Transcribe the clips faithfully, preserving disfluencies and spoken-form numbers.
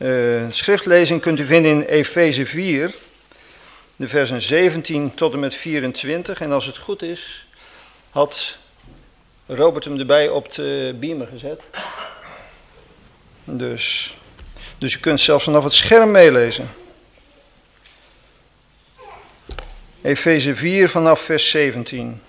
Uh, schriftlezing kunt u vinden in Efeze vier, de versen zeventien tot en met vierentwintig. En als het goed is, had Robert hem erbij op de beamer gezet. Dus, dus u kunt zelfs vanaf het scherm meelezen. Efeze vier vanaf vers zeventien.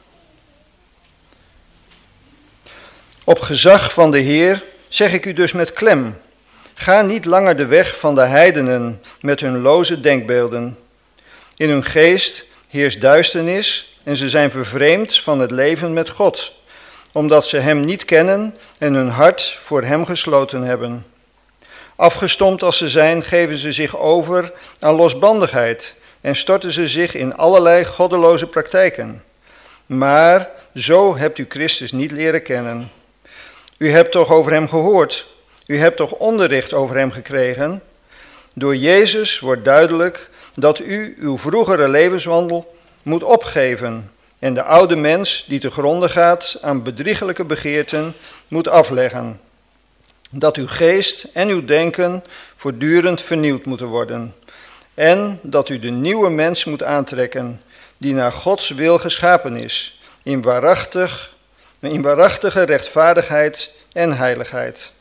Op gezag van de Heer zeg ik u dus met klem: ga niet langer de weg van de heidenen met hun loze denkbeelden. In hun geest heerst duisternis en ze zijn vervreemd van het leven met God, omdat ze hem niet kennen en hun hart voor hem gesloten hebben. Afgestompt als ze zijn, geven ze zich over aan losbandigheid en storten ze zich in allerlei goddeloze praktijken. Maar zo hebt u Christus niet leren kennen. U hebt toch over hem gehoord, u hebt toch onderricht over hem gekregen. Door Jezus wordt duidelijk dat u uw vroegere levenswandel moet opgeven en de oude mens die te gronde gaat aan bedriegelijke begeerten moet afleggen. Dat uw geest en uw denken voortdurend vernieuwd moeten worden. En dat u de nieuwe mens moet aantrekken die naar Gods wil geschapen is, in waarachtig, in waarachtige rechtvaardigheid en heiligheid.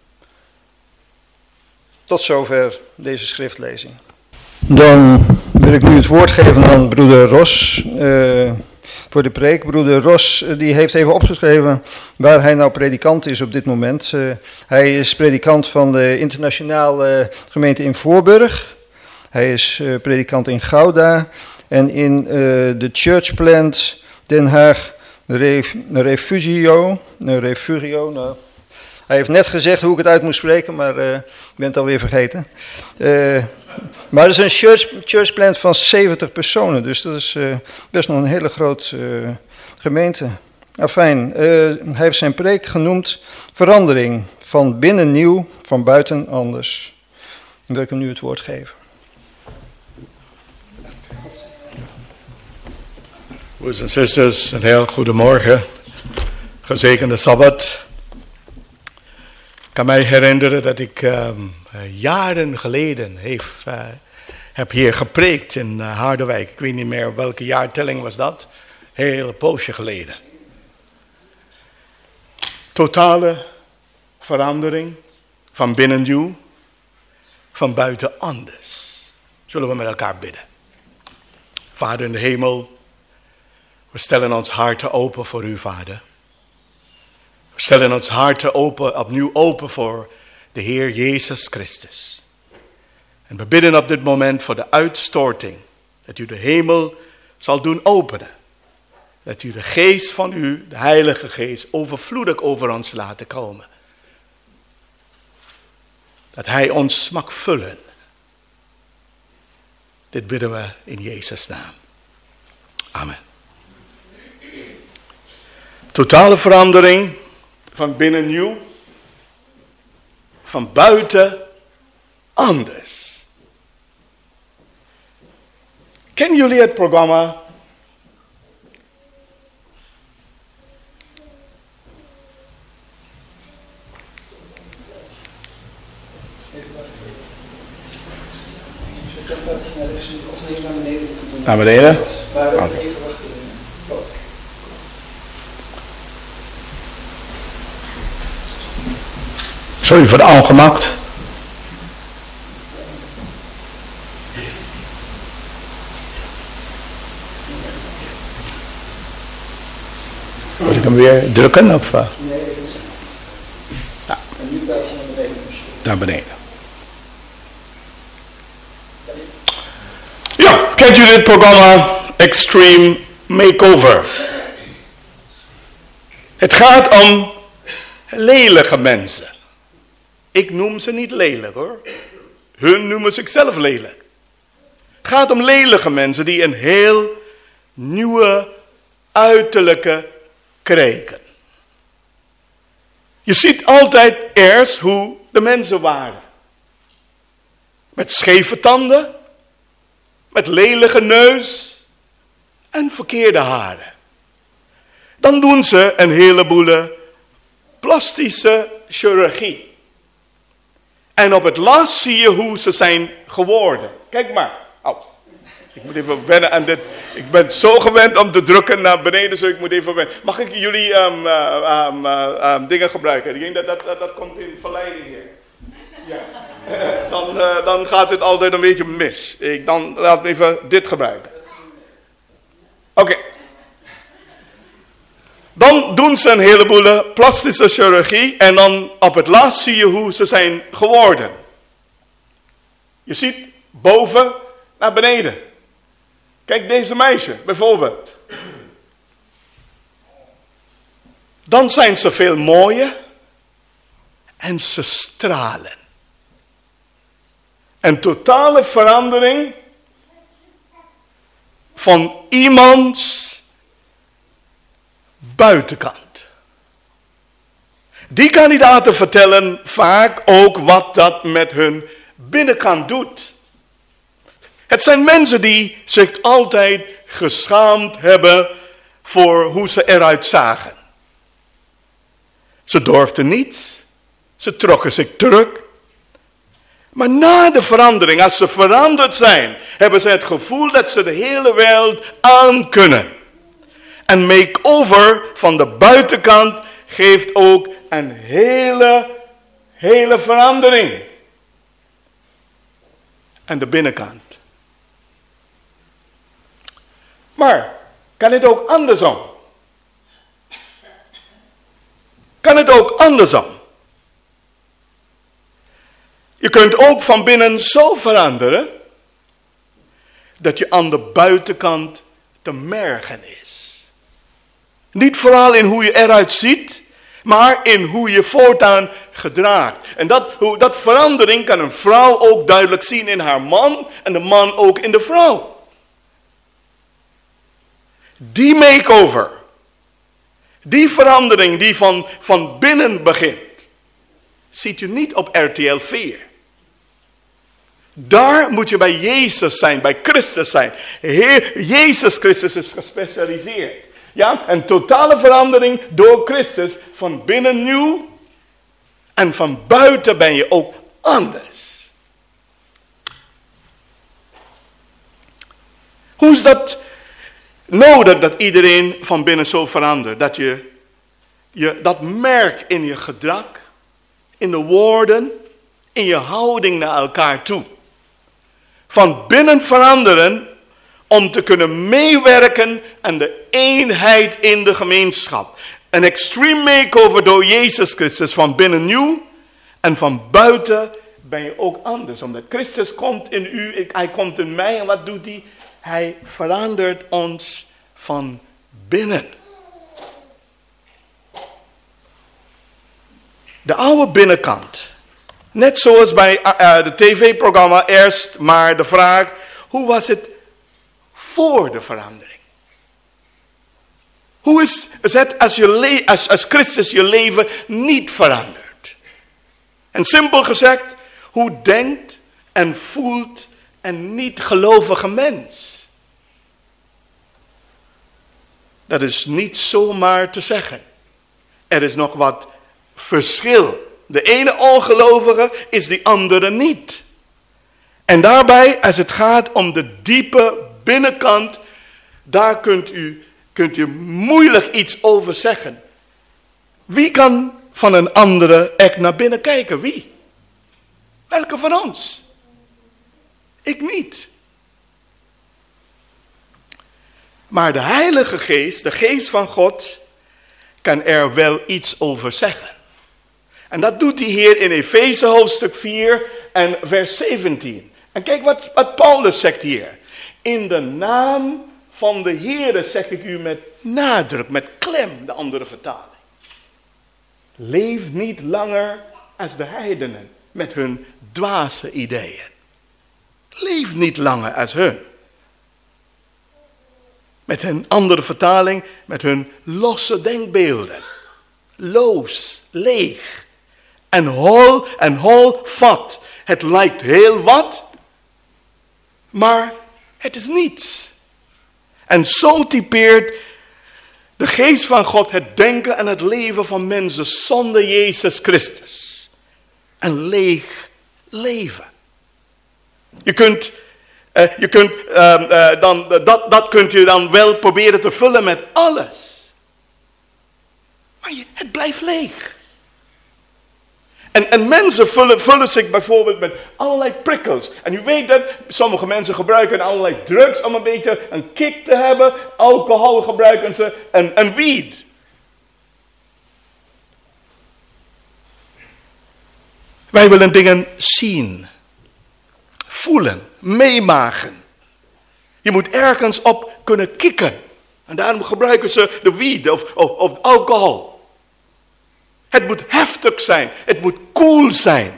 Tot zover deze schriftlezing. Dan wil ik nu het woord geven aan broeder Ros uh, voor de preek. Broeder Ros uh, die heeft even opgeschreven waar hij nou predikant is op dit moment. Uh, hij is predikant van de internationale gemeente in Voorburg. Hij is uh, predikant in Gouda en in uh, de Church Plant Den Haag Ref, Refugio. Uh, refugio nou. Hij heeft net gezegd hoe ik het uit moest spreken, maar uh, ik ben het alweer vergeten. Uh, maar het is een church, church plant van zeventig personen, dus dat is uh, best nog een hele grote uh, gemeente. Afijn, uh, hij heeft zijn preek genoemd verandering, van binnen nieuw, van buiten anders. Dan wil ik hem nu het woord geven. Broers en zusters, een heel goedemorgen. Gezegende Sabbat. Ik kan mij herinneren dat ik uh, jaren geleden heeft, uh, heb hier gepreekt in uh, Harderwijk. Ik weet niet meer welke jaartelling was dat. Hele poosje geleden. Totale verandering van binnen nieuw, van buiten anders. Zullen we met elkaar bidden. Vader in de hemel, we stellen ons harten open voor u, Vader. We stellen ons harten open, opnieuw open voor de Heer Jezus Christus. En we bidden op dit moment voor de uitstorting. Dat u de hemel zal doen openen. Dat u de geest van u, de Heilige Geest, overvloedig over ons laten komen. Dat hij ons mag vullen. Dit bidden we in Jezus' naam. Amen. Totale verandering. Van binnen nieuw, van buiten anders. Kennen jullie het programma? Naar beneden? Okay. Sorry voor de ongemak. Moet ik hem weer drukken? Of, uh? Nee, dat is ja. En nu buiten naar beneden. Naar beneden. Ja, kent u dit programma Extreme Makeover? Het gaat om lelijke mensen. Ik noem ze niet lelijk hoor. Hun noemen zichzelf lelijk. Het gaat om lelijke mensen die een heel nieuwe uiterlijke krijgen. Je ziet altijd eerst hoe de mensen waren. Met scheve tanden. Met lelijke neus. En verkeerde haren. Dan doen ze een heleboel plastische chirurgie. En op het laatst zie je hoe ze zijn geworden. Kijk maar. Oh, ik moet even wennen aan dit. Ik ben zo gewend om te drukken naar beneden, dus ik moet even wennen. Mag ik jullie um, uh, um, uh, um, dingen gebruiken? Ik denk dat dat, dat dat komt in verleiding hier. Ja. Dan, uh, dan gaat het altijd een beetje mis. Ik, dan laat me even dit gebruiken. Oké. Okay. Dan doen ze een heleboel plastische chirurgie en dan op het laatst zie je hoe ze zijn geworden. Je ziet boven naar beneden. Kijk deze meisje bijvoorbeeld. Dan zijn ze veel mooier en ze stralen. Een totale verandering van iemands buitenkant. Die kandidaten vertellen vaak ook wat dat met hun binnenkant doet. Het zijn mensen die zich altijd geschaamd hebben voor hoe ze eruit zagen. Ze durfden niets. Ze trokken zich terug. Maar na de verandering, als ze veranderd zijn, hebben ze het gevoel dat ze de hele wereld aan kunnen. En make-over van de buitenkant geeft ook een hele, hele verandering. En de binnenkant. Maar kan het ook andersom? Kan het ook andersom? Je kunt ook van binnen zo veranderen dat je aan de buitenkant te merken is. Niet vooral in hoe je eruit ziet, maar in hoe je voortaan gedraagt. En dat, dat verandering kan een vrouw ook duidelijk zien in haar man en de man ook in de vrouw. Die makeover, die verandering die van, van binnen begint, ziet u niet op R T L vier. Daar moet je bij Jezus zijn, bij Christus zijn. Heer, Jezus Christus is gespecialiseerd. Ja, een totale verandering door Christus. Van binnen nieuw en van buiten ben je ook anders. Hoe is dat nodig dat iedereen van binnen zo verandert? Dat je, je dat merkt in je gedrag, in de woorden, in je houding naar elkaar toe. Van binnen veranderen om te kunnen meewerken aan de eenheid in de gemeenschap. Een extreme makeover door Jezus Christus van binnen nieuw en van buiten ben je ook anders. Omdat Christus komt in u, hij komt in mij en wat doet hij? Hij verandert ons van binnen. De oude binnenkant. Net zoals bij uh, de tv-programma eerst maar de vraag, hoe was het voor de verandering? Hoe is, is het als, je le- als, als Christus je leven niet verandert? En simpel gezegd, hoe denkt en voelt een niet-gelovige mens? Dat is niet zomaar te zeggen. Er is nog wat verschil. De ene ongelovige is die andere niet. En daarbij, als het gaat om de diepe binnenkant, daar kunt u, kunt u moeilijk iets over zeggen. Wie kan van een andere echt naar binnen kijken? Wie? Welke van ons? Ik niet. Maar de Heilige Geest, de Geest van God, kan er wel iets over zeggen. En dat doet hij hier in Efeze hoofdstuk vier en vers zeventien. En kijk wat, wat Paulus zegt hier. In de naam van de Heere zeg ik u met nadruk, met klem, de andere vertaling. Leef niet langer als de heidenen met hun dwaze ideeën. Leef niet langer als hun. Met een andere vertaling, met hun losse denkbeelden. Loos, leeg. En hol en hol vat. Het lijkt heel wat, maar het is niets. En zo typeert de geest van God het denken en het leven van mensen zonder Jezus Christus. Een leeg leven. Je kunt, uh, je kunt uh, uh, dan, uh, dat, dat kunt je dan wel proberen te vullen met alles. Maar je, het blijft leeg. En, en mensen vullen, vullen zich bijvoorbeeld met allerlei prikkels. En u weet dat sommige mensen gebruiken allerlei drugs om een beetje een kick te hebben. Alcohol gebruiken ze en, en weed. Wij willen dingen zien, voelen, meemaken. Je moet ergens op kunnen kicken. En daarom gebruiken ze de weed of, of, of alcohol. Het moet heftig zijn. Het moet cool zijn.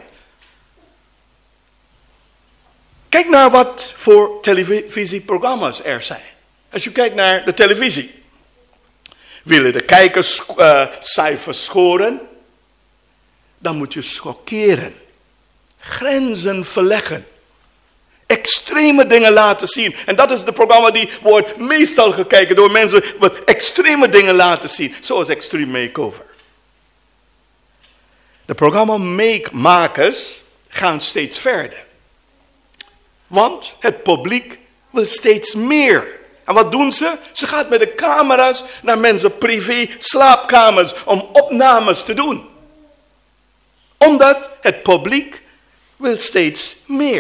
Kijk naar wat voor televisieprogramma's er zijn. Als je kijkt naar de televisie. Willen de kijkerscijfers uh, scoren? Dan moet je schokkeren. Grenzen verleggen. Extreme dingen laten zien. En dat is het programma die wordt meestal gekeken door mensen wat extreme dingen laten zien. Zoals Extreme Makeover. De programmamakers gaan steeds verder. Want het publiek wil steeds meer. En wat doen ze? Ze gaan met de camera's naar mensen privé slaapkamers om opnames te doen. Omdat het publiek wil steeds meer.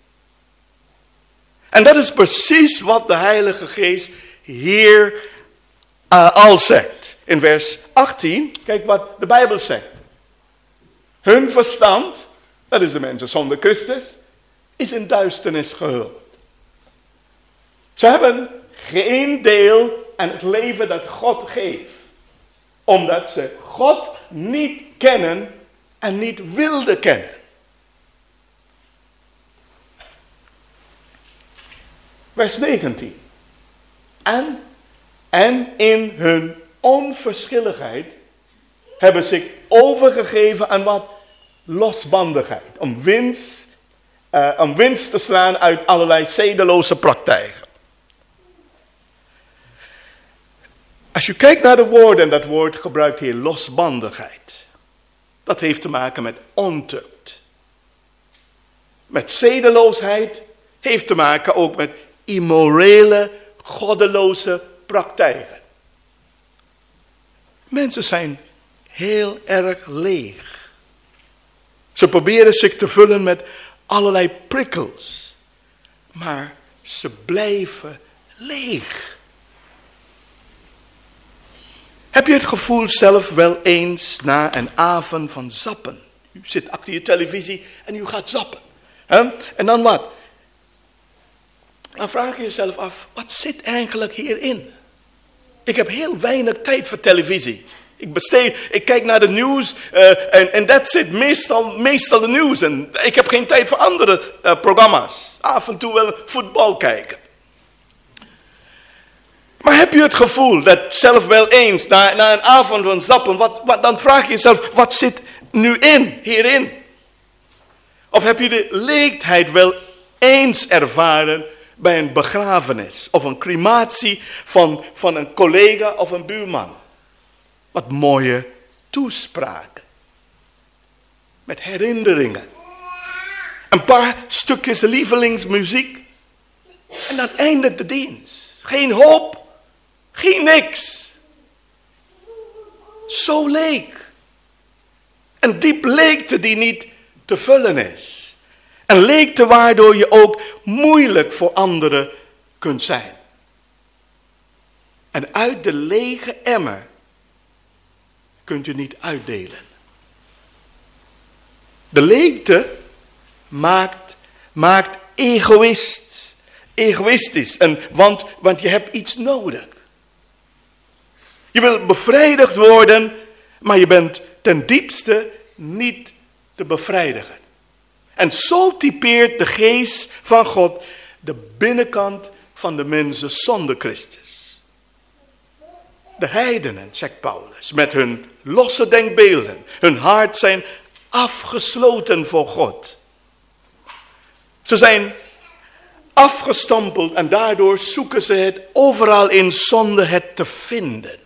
En dat is precies wat de Heilige Geest hier uh, al zegt. In vers achttien, kijk wat de Bijbel zegt. Hun verstand, dat is de mensen zonder Christus, is in duisternis gehuld. Ze hebben geen deel aan het leven dat God geeft. Omdat ze God niet kennen en niet wilden kennen. Vers negentien. En, en in hun onverschilligheid hebben zich overgegeven aan wat? Losbandigheid. Om winst, uh, om winst te slaan uit allerlei zedeloze praktijken. Als je kijkt naar de woorden, dat woord gebruikt hier losbandigheid. Dat heeft te maken met ontucht. Met zedeloosheid heeft te maken ook met immorele, goddeloze praktijken. Mensen zijn heel erg leeg. Ze proberen zich te vullen met allerlei prikkels. Maar ze blijven leeg. Heb je het gevoel zelf wel eens na een avond van zappen? U zit achter je televisie en u gaat zappen. He? En dan wat? Dan vraag je jezelf af, wat zit eigenlijk hierin? Ik heb heel weinig tijd voor televisie. Ik besteed, ik kijk naar de nieuws uh, en, en that's it, meestal, meestal de nieuws. En ik heb geen tijd voor andere uh, programma's. Af en toe wel voetbal kijken. Maar heb je het gevoel dat zelf wel eens, na, na een avond van zappen, wat, wat, dan vraag je jezelf, wat zit nu in, hierin? Of heb je de leegheid wel eens ervaren bij een begrafenis of een crematie van, van een collega of een buurman? Wat mooie toespraken. Met herinneringen. Een paar stukjes lievelingsmuziek. En dan eindigt de dienst. Geen hoop. Geen niks. Zo leeg. Een diep leegte die niet te vullen is. Een leegte waardoor je ook moeilijk voor anderen kunt zijn. En uit de lege emmer kunt u niet uitdelen. De leegte maakt, maakt egoïst, egoïstisch. En, want, want je hebt iets nodig. Je wil bevrijdigd worden, maar je bent ten diepste niet te bevrijdigen. En zo typeert de geest van God de binnenkant van de mensen zonder Christus. De heidenen, zegt Paulus, met hun losse denkbeelden. Hun hart zijn afgesloten voor God. Ze zijn afgestompeld en daardoor zoeken ze het overal in zonde het te vinden.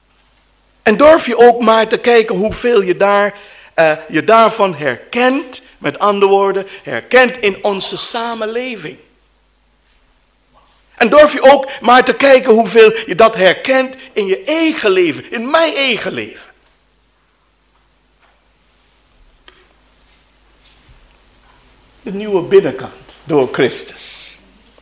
En durf je ook maar te kijken hoeveel je, daar, uh, je daarvan herkent Met andere woorden, herkend in onze samenleving. En durf je ook maar te kijken hoeveel je dat herkent in je eigen leven, in mijn eigen leven. De nieuwe binnenkant door Christus.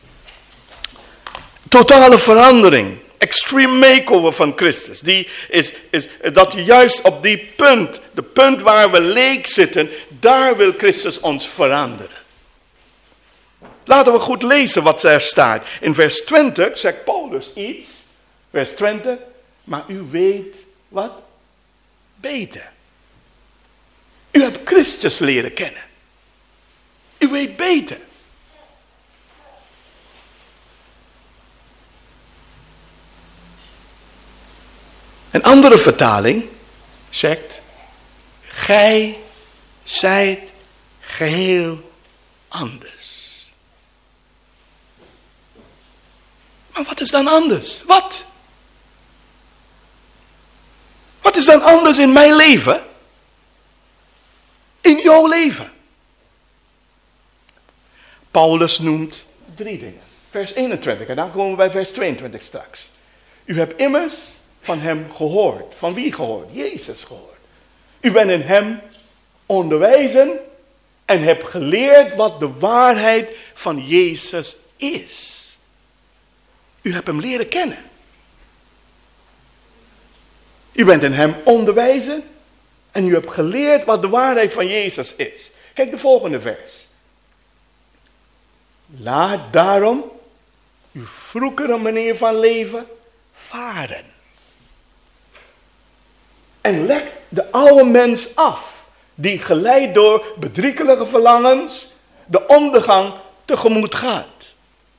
Totale verandering. Extreme makeover van Christus. Die is, is dat juist op die punt, de punt waar we leeg zitten, daar wil Christus ons veranderen. Laten we goed lezen wat er staat. In vers twintig zegt Paulus iets. Vers twintig. Maar u weet wat? Beter. U hebt Christus leren kennen. U weet beter. Een andere vertaling zegt, gij zijt geheel anders. Maar wat is dan anders? Wat? Wat is dan anders in mijn leven? In jouw leven? Paulus noemt drie dingen. Vers eenentwintig en dan komen we bij vers tweeëntwintig straks. U hebt immers van hem gehoord. Van wie gehoord? Jezus gehoord. U bent in hem onderwijzen en hebt geleerd wat de waarheid van Jezus is. U hebt hem leren kennen. U bent in hem onderwijzen en u hebt geleerd wat de waarheid van Jezus is. Kijk de volgende vers. Laat daarom uw vroegere manier van leven varen. En leg de oude mens af, die geleid door bedriegelijke verlangens de ondergang tegemoet gaat.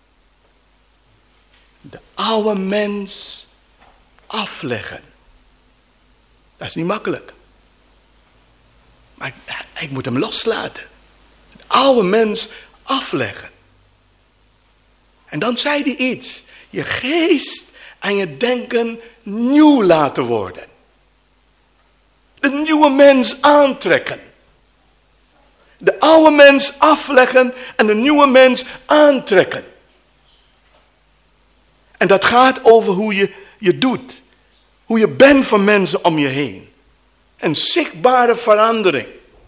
De oude mens afleggen. Dat is niet makkelijk. Maar ik, ik moet hem loslaten. De oude mens afleggen. En dan zei hij iets. Je geest en je denken nieuw laten worden. De nieuwe mens aantrekken. De oude mens afleggen en de nieuwe mens aantrekken. En dat gaat over hoe je je doet. Hoe je bent voor mensen om je heen. Een zichtbare verandering.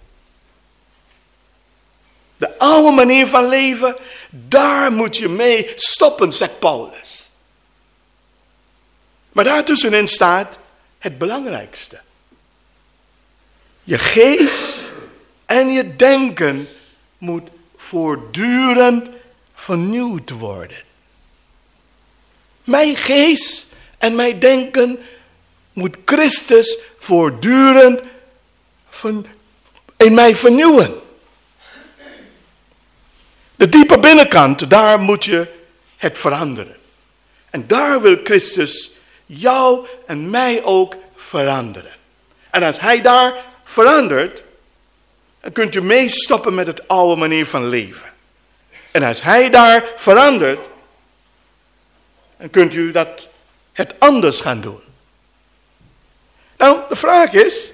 De oude manier van leven, daar moet je mee stoppen, zegt Paulus. Maar daartussenin staat het belangrijkste. Je geest en je denken moet voortdurend vernieuwd worden. Mijn geest en mijn denken moet Christus voortdurend in mij vernieuwen. De diepe binnenkant, daar moet je het veranderen. En daar wil Christus jou en mij ook veranderen. En als hij daar verandert, dan kunt u meestoppen met het oude manier van leven. En als hij daar verandert, dan kunt u dat het anders gaan doen. Nou, de vraag is,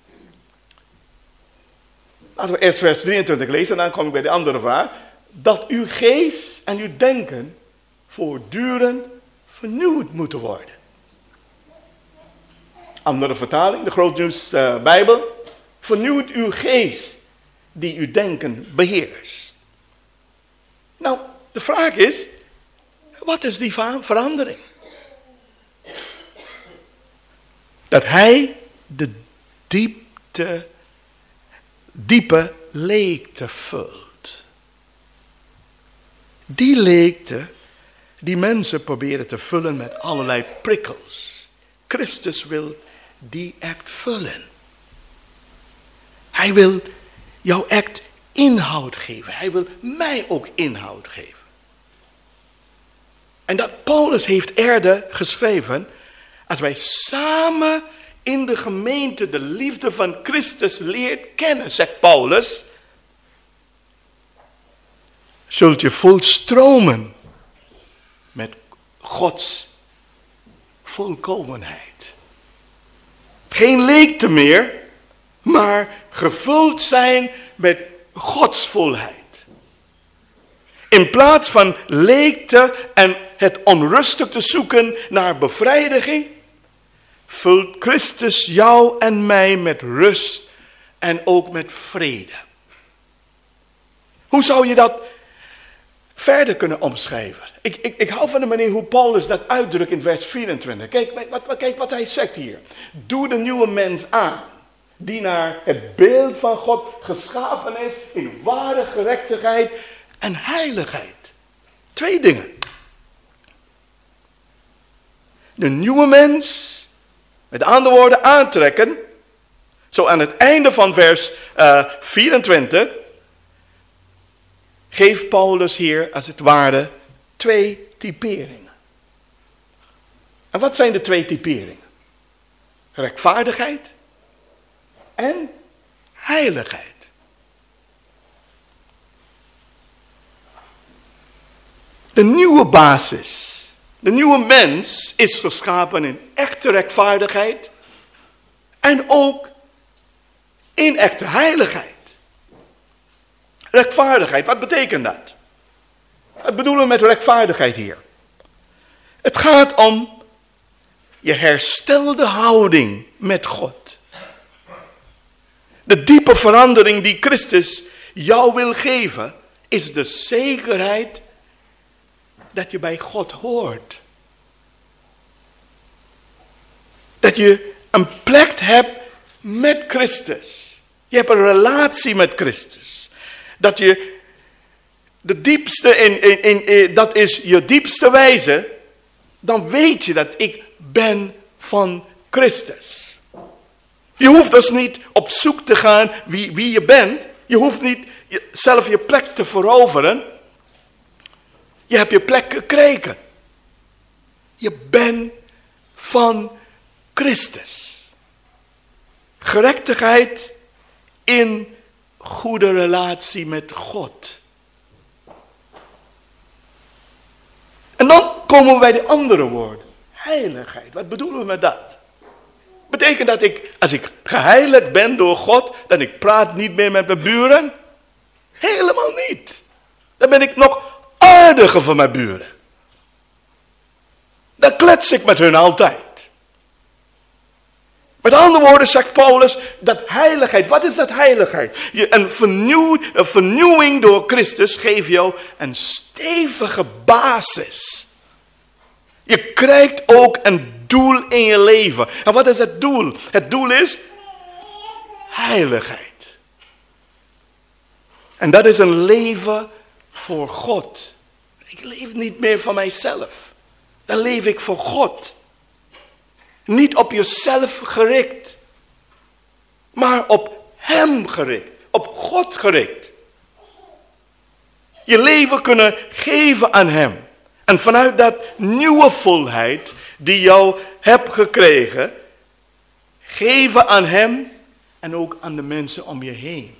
laten we eerst vers drieëntwintig lezen en dan kom ik bij de andere vraag. Dat uw geest en uw denken voortdurend vernieuwd moeten worden. Andere vertaling, de Grootnieuws uh, Bijbel. Vernieuwt uw geest die uw denken beheerst. Nou, de vraag is, wat is die verandering? Dat hij de diepte, diepe leegte vult. Die leegte die mensen proberen te vullen met allerlei prikkels. Christus wil die echt vullen. Hij wil jou echt inhoud geven. Hij wil mij ook inhoud geven. En dat Paulus heeft eerder geschreven, als wij samen in de gemeente de liefde van Christus leert kennen, zegt Paulus, zult je volstromen met Gods volkomenheid. Geen leegte meer, maar gevuld zijn met godsvolheid. In plaats van leegte en het onrustig te zoeken naar bevrijding, vult Christus jou en mij met rust en ook met vrede. Hoe zou je dat verder kunnen omschrijven? Ik, ik, ik hou van de manier hoe Paulus dat uitdrukt in vers vierentwintig. Kijk wat, wat, kijk wat hij zegt hier. Doe de nieuwe mens aan, die naar het beeld van God geschapen is in ware gerechtigheid en heiligheid. Twee dingen. De nieuwe mens, met andere woorden aantrekken, zo aan het einde van vers uh, vierentwintig, geeft Paulus hier als het ware twee typeringen. En wat zijn de twee typeringen? Rechtvaardigheid en heiligheid. De nieuwe basis, de nieuwe mens is geschapen in echte rechtvaardigheid en ook in echte heiligheid. Rechtvaardigheid, wat betekent dat? Wat bedoelen we met rechtvaardigheid hier? Het gaat om je herstelde houding met God. De diepe verandering die Christus jou wil geven, is de zekerheid dat je bij God hoort. Dat je een plek hebt met Christus. Je hebt een relatie met Christus. Dat je de diepste, in, in, in, in, dat is je diepste wijze. Dan weet je dat ik ben van Christus. Je hoeft dus niet op zoek te gaan wie, wie je bent. Je hoeft niet zelf je plek te veroveren. Je hebt je plek gekregen. Je bent van Christus. Gerechtigheid in goede relatie met God. En dan komen we bij de andere woord. Heiligheid. Wat bedoelen we met dat? Betekent dat ik, als ik geheiligd ben door God, dat ik praat niet meer met mijn buren? Helemaal niet. Dan ben ik nog aardiger voor mijn buren. Dan klets ik met hun altijd. Met andere woorden zegt Paulus, dat heiligheid, wat is dat heiligheid? Je, een, vernieuw, een vernieuwing door Christus geeft jou een stevige basis. Je krijgt ook een doel in je leven. En wat is het doel? Het doel is heiligheid. En dat is een leven voor God. Ik leef niet meer voor mijzelf. Dan leef ik voor God. Niet op jezelf gericht. Maar op Hem gericht. Op God gericht. Je leven kunnen geven aan Hem. En vanuit dat nieuwe volheid die jou hebt gekregen. Geven aan Hem en ook aan de mensen om je heen.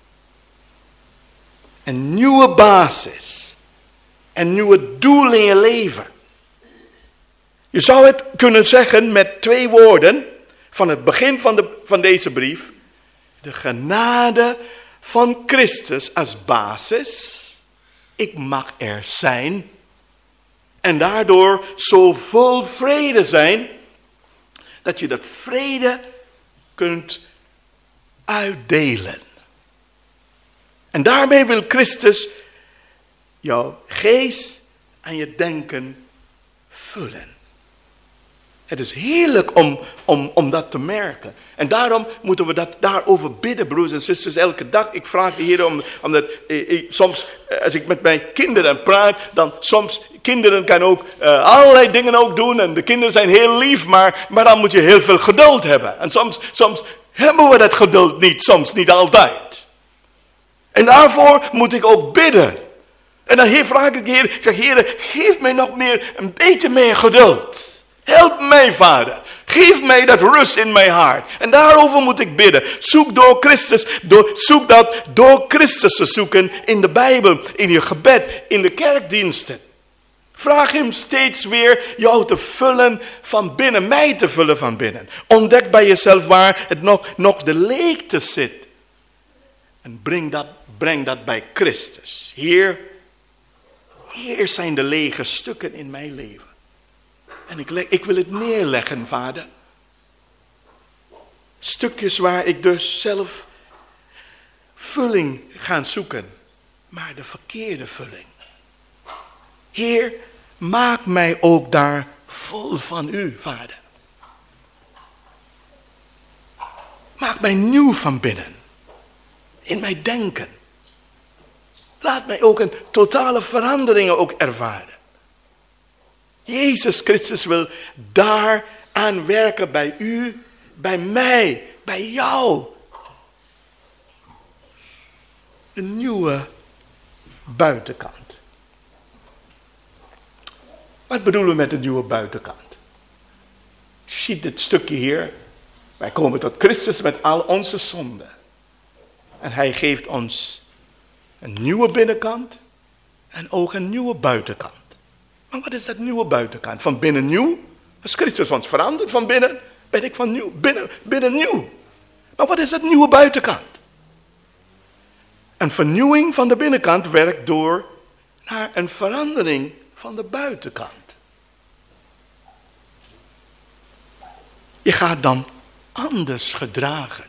Een nieuwe basis. Een nieuwe doel in je leven. Je zou het kunnen zeggen met twee woorden. Van het begin van, de, van deze brief. De genade van Christus als basis. Ik mag er zijn. En daardoor zo vol vrede zijn. Dat je dat vrede kunt uitdelen. En daarmee wil Christus jouw geest en je denken vullen. Het is heerlijk om, om, om dat te merken. En daarom moeten we dat daarover bidden, broers en zusters, elke dag. Ik vraag de Heer om, omdat eh, eh, soms, als ik met mijn kinderen praat, dan soms, kinderen kan ook uh, allerlei dingen ook doen. En de kinderen zijn heel lief, maar, maar dan moet je heel veel geduld hebben. En soms, soms hebben we dat geduld niet, soms niet altijd. En daarvoor moet ik ook bidden. En dan vraag ik de Heer, ik zeg, Heer, geef mij nog meer, een beetje meer geduld. Help mij, Vader. Geef mij dat rust in mijn hart. En daarover moet ik bidden. Zoek door Christus. Door, zoek dat door Christus te zoeken in de Bijbel, in je gebed, in de kerkdiensten. Vraag hem steeds weer jou te vullen van binnen, mij te vullen van binnen. Ontdek bij jezelf waar het nog, nog de leegte zit. En breng dat breng dat bij Christus. Heer, hier zijn de lege stukken in mijn leven. En ik, ik wil het neerleggen, Vader. Stukjes waar ik dus zelf vulling ga zoeken. Maar de verkeerde vulling. Heer, maak mij ook daar vol van u, Vader. Maak mij nieuw van binnen. In mijn denken. Laat mij ook een totale verandering ook ervaren. Jezus Christus wil daaraan werken bij u, bij mij, bij jou. Een nieuwe buitenkant. Wat bedoelen we met een nieuwe buitenkant? Je ziet dit stukje hier. Wij komen tot Christus met al onze zonden. En hij geeft ons een nieuwe binnenkant en ook een nieuwe buitenkant. Maar wat is dat nieuwe buitenkant? Van binnen nieuw? Als Christus ons verandert van binnen, ben ik van nieuw, binnen, binnen nieuw. Maar wat is dat nieuwe buitenkant? Een vernieuwing van de binnenkant werkt door naar een verandering van de buitenkant. Je gaat dan anders gedragen.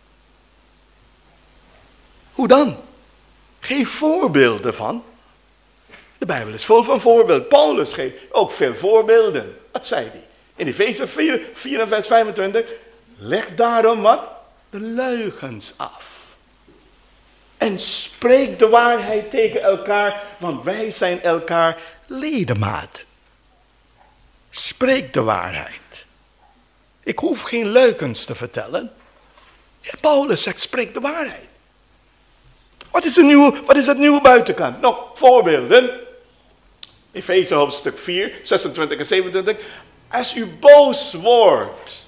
Hoe dan? Geef voorbeelden van. De Bijbel is vol van voorbeelden. Paulus geeft ook veel voorbeelden. Wat zei hij? In Efeze vier, vier vers vijfentwintig. Leg daarom wat? De leugens af. En spreek de waarheid tegen elkaar, want wij zijn elkaar ledematen. Spreek de waarheid. Ik hoef geen leugens te vertellen. Ja, Paulus zegt, spreek de waarheid. Wat is, een nieuwe, wat is het nieuwe buitenkant? Nog voorbeelden. Efeze hoofdstuk vier, zesentwintig en zevenentwintig. Als u boos wordt,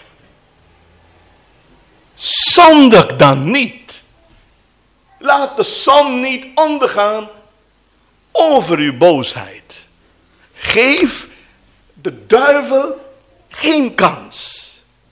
zondig dan niet. Laat de zon niet ondergaan over uw boosheid. Geef de duivel geen kans.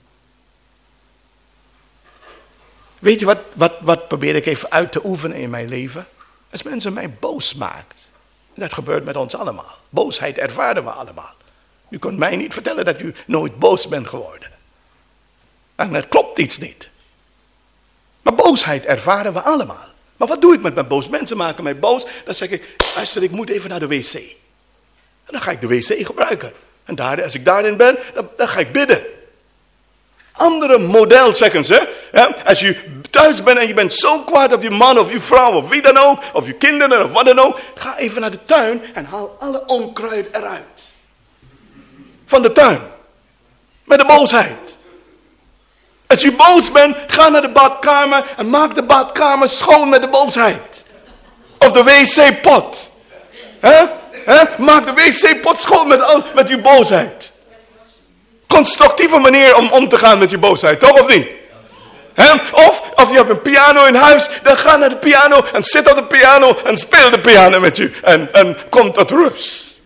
Weet je wat, wat, wat probeer ik even uit te oefenen in mijn leven? Als mensen mij boos maken. Dat gebeurt met ons allemaal. Boosheid ervaren we allemaal. U kunt mij niet vertellen dat u nooit boos bent geworden. En dat klopt iets niet. Maar boosheid ervaren we allemaal. Maar wat doe ik met mijn boos? Mensen maken mij boos. Dan zeg ik, luister, ik moet even naar de wc. En dan ga ik de wc gebruiken. En daar, als ik daarin ben, dan, dan ga ik bidden. Andere model zeggen ze. Ja, als je thuis bent en je bent zo kwaad op je man of je vrouw of wie dan ook. Of je kinderen of wat dan ook. Ga even naar de tuin en haal alle onkruid eruit. Van de tuin. Met de boosheid. Als je boos bent, ga naar de badkamer en maak de badkamer schoon met de boosheid. Of de wc-pot. He? He? Maak de wc-pot schoon met, al, met je boosheid. Constructieve manier om om te gaan met je boosheid, toch of niet? He? Of, of je hebt een piano in huis, dan ga naar de piano en zit op de piano en speel de piano met je. En, en kom tot rust.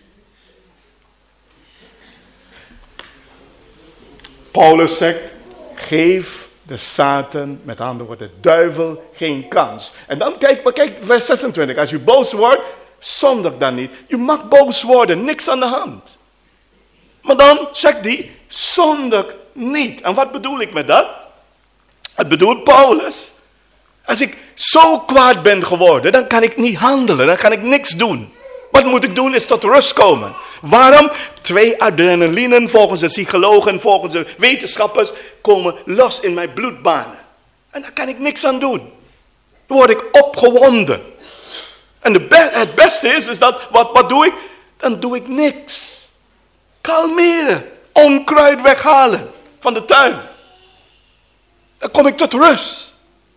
Paulus zegt, geef de Satan, met andere woorden, de duivel, geen kans. En dan kijk, kijk vers zesentwintig. Als je boos wordt, zondig dan niet. Je mag boos worden, niks aan de hand. Maar dan zegt hij, zondig niet. En wat bedoel ik met dat? Het bedoelt Paulus. Als ik zo kwaad ben geworden, dan kan ik niet handelen, dan kan ik niks doen. Wat moet ik doen is tot rust komen. Waarom? Twee adrenalinen volgens de psychologen, volgens de wetenschappers komen los in mijn bloedbanen. En daar kan ik niks aan doen. Dan word ik opgewonden. En de be- het beste is, is dat, wat, wat doe ik? Dan doe ik niks. Kalmeren. Onkruid weghalen van de tuin. Dan kom ik tot rust.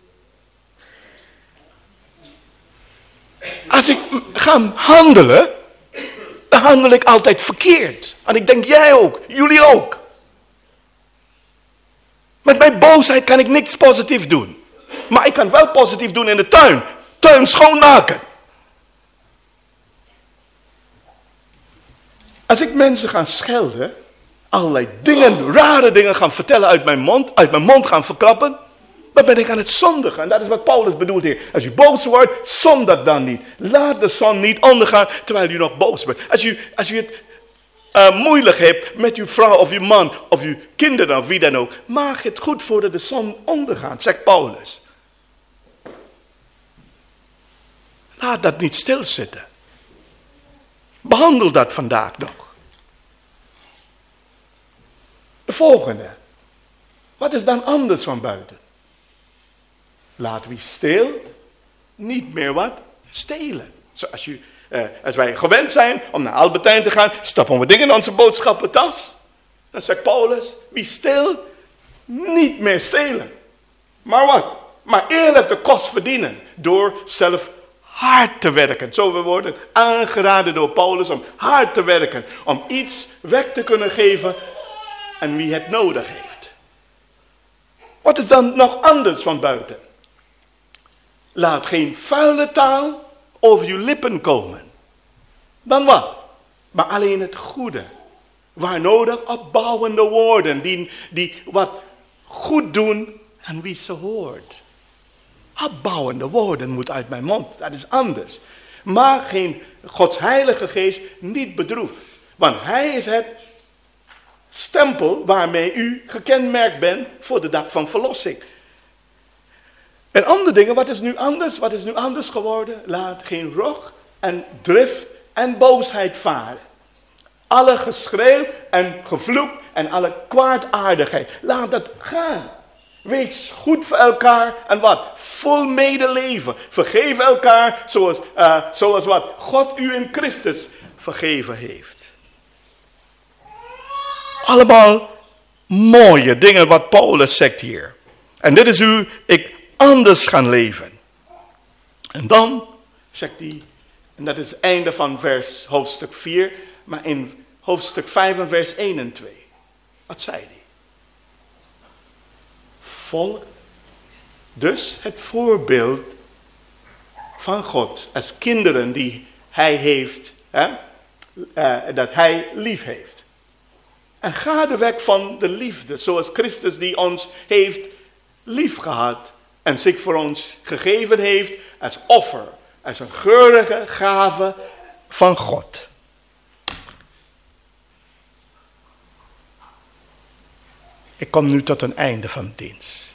Als ik ga handelen, dan handel ik altijd verkeerd. En ik denk, jij ook, jullie ook. Met mijn boosheid kan ik niks positiefs doen. Maar ik kan wel positief doen in de tuin. Tuin schoonmaken. Als ik mensen ga schelden, allerlei dingen, rare dingen gaan vertellen uit mijn mond, uit mijn mond gaan verklappen, Dan ben ik aan het zondigen. En dat is wat Paulus bedoelt hier. Als u boos wordt, zondig dan niet. Laat de zon niet ondergaan terwijl u nog boos bent. Als u, als u het uh, moeilijk hebt met uw vrouw of uw man of uw kinderen of wie dan ook. Maak het goed voordat de zon ondergaat, zegt Paulus. Laat dat niet stilzitten. Behandel dat vandaag nog. De volgende. Wat is dan anders van buiten? Laat wie steelt niet meer wat stelen. Zoals u, eh, als wij gewend zijn om naar Albertijn te gaan, stoppen we dingen in onze boodschappentas. Dan zegt Paulus, wie steelt niet meer stelen. Maar wat? Maar eerlijk de kost verdienen door zelf hard te werken. Zo we worden aangeraden door Paulus om hard te werken. Om iets weg te kunnen geven aan wie het nodig heeft. Wat is dan nog anders van buiten? Laat geen vuile taal over uw lippen komen. Dan wat? Maar alleen het goede. Waar nodig opbouwende woorden. Die, die wat goed doen aan wie ze hoort. Opbouwende woorden moet uit mijn mond. Dat is anders. Maar geen Gods heilige geest niet bedroeft. Want hij is het stempel waarmee u gekenmerkt bent voor de dag van verlossing. En andere dingen, wat is nu anders? Wat is nu anders geworden? Laat geen rog en drift en boosheid varen. Alle geschreeuw en gevloek en alle kwaadaardigheid. Laat dat gaan. Wees goed voor elkaar en wat? Vol medeleven. Vergeef elkaar zoals, uh, zoals wat God u in Christus vergeven heeft. Allemaal mooie dingen wat Paulus zegt hier. En dit is hoe ik anders gaan leven. En dan zegt hij, en dat is het einde van vers hoofdstuk vier, maar in hoofdstuk vijf en vers één en twee. Wat zei hij? Volg dus het voorbeeld van God als kinderen die hij heeft, hè, uh, dat hij lief heeft. En ga de weg van de liefde, zoals Christus die ons heeft lief gehad en zich voor ons gegeven heeft als offer, als een geurige gave van God. Ik kom nu tot een einde van de dienst.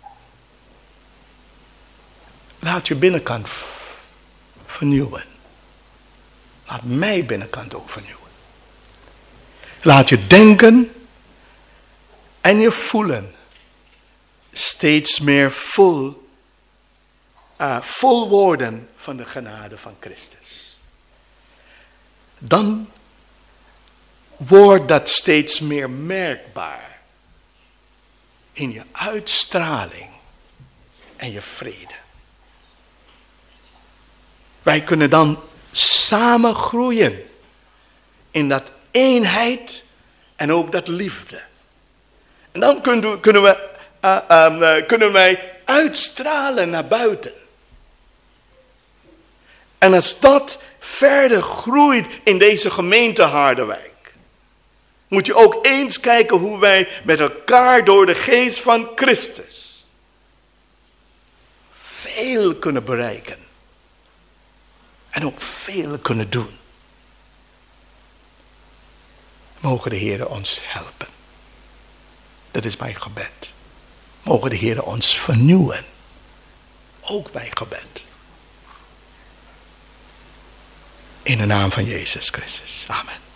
Laat je binnenkant vernieuwen. Laat mijn binnenkant ook vernieuwen. Laat je denken en je voelen steeds meer vol, uh, vol worden van de genade van Christus. Dan wordt dat steeds meer merkbaar in je uitstraling en je vrede. Wij kunnen dan samen groeien in dat eenheid en ook dat liefde. En dan kunnen we, kunnen we, uh, uh, kunnen wij uitstralen naar buiten. En als dat verder groeit in deze gemeente Harderwijk, moet je ook eens kijken hoe wij met elkaar door de geest van Christus veel kunnen bereiken. En ook veel kunnen doen. Mogen de Heer ons helpen. Dat is mijn gebed. Mogen de Heer ons vernieuwen. Ook mijn gebed. In de naam van Jezus Christus. Amen.